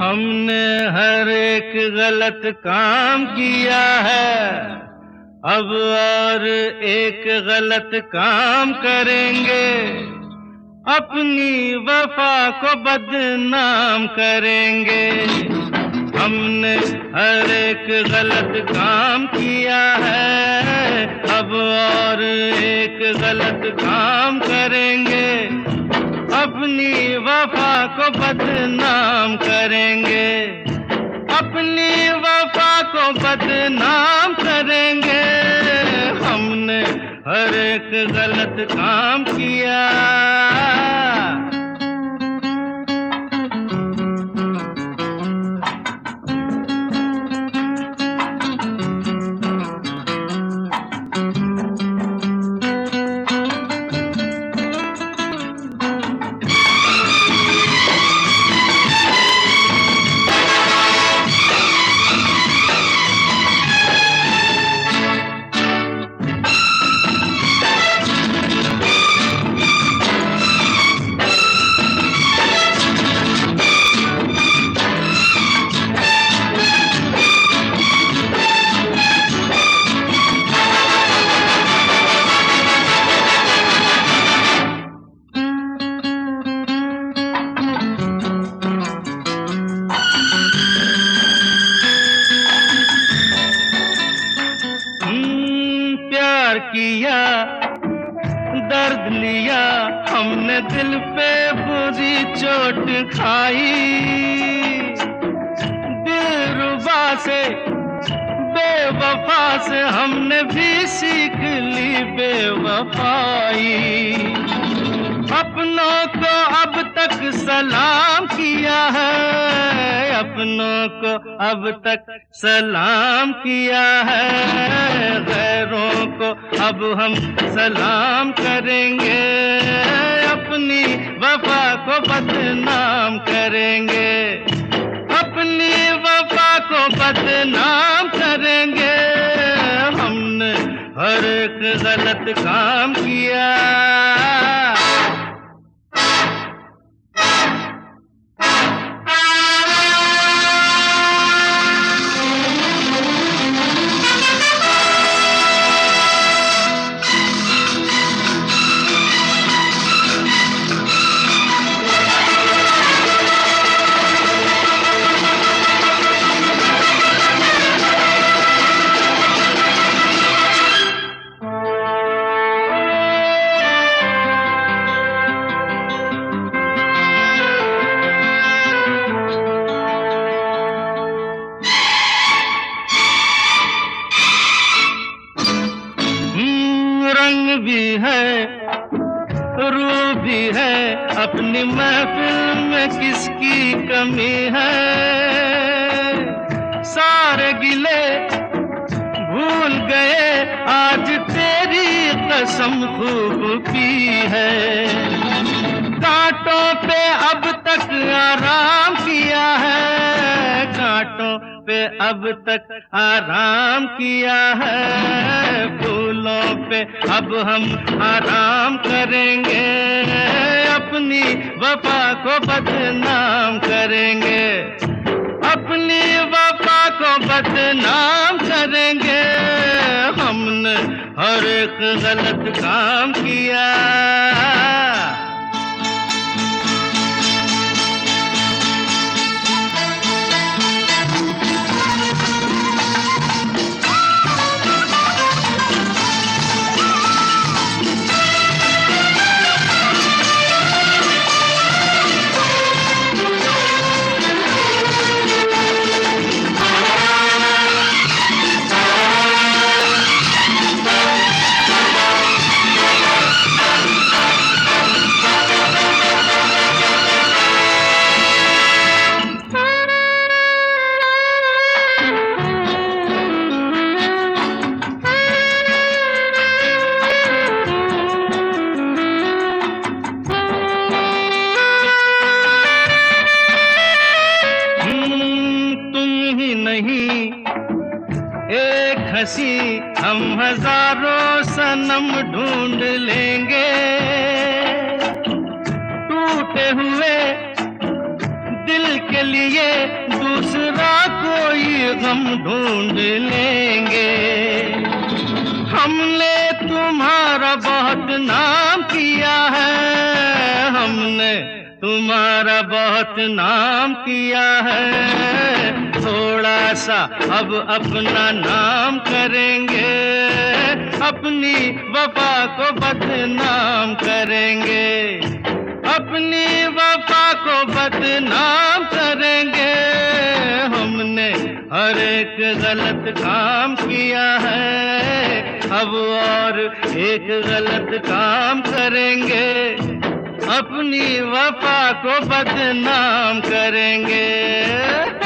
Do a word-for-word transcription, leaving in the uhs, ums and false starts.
हमने हर एक गलत काम किया है, अब और एक गलत काम करेंगे, अपनी वफा को बदनाम करेंगे। हमने हर एक गलत काम किया है, अब और एक गलत काम करेंगे, अपनी वफा को बदनाम करेंगे, अपनी वफा को बदनाम करेंगे। हमने हर एक गलत काम किया। किया दर्द लिया हमने, दिल पे बुरी चोट खाई, दिलरुबा से बेवफा से हमने भी सीख ली बेवफाई। अपनों को अब तक सलाम किया है, अपनों को अब तक सलाम किया है, गैरों को अब हम सलाम करेंगे, अपनी वफा को बदनाम करेंगे, अपनी वफा को बदनाम करेंगे। हमने हर एक गलत काम किया। रंग भी है, रूह भी है, अपनी महफिल में किसकी कमी है। सारे गिले भूल गए, आज तेरी कसम खूब पी है। कांटों पे अब तक आराम किया है, कांटों पे अब तक आराम किया है, फूलों पे अब हम आराम करेंगे, अपनी वफा को बदनाम करेंगे, अपनी वफा को बदनाम करेंगे। हमने हर एक गलत काम किया। एक हंसी हम हजारों सनम ढूंढ लेंगे, टूटे हुए दिल के के लिए दूसरा कोई गम ढूंढ लेंगे। हमने तुम्हारा बहुत नाम किया है, हमने तुम्हारा बहुत नाम किया है, थोड़ा सा अब अपना नाम करेंगे, अपनी वफा को बदनाम करेंगे, अपनी वफा को बदनाम करेंगे। हमने हर एक गलत काम किया है, अब और एक गलत काम करेंगे, अपनी वफा को बदनाम करेंगे।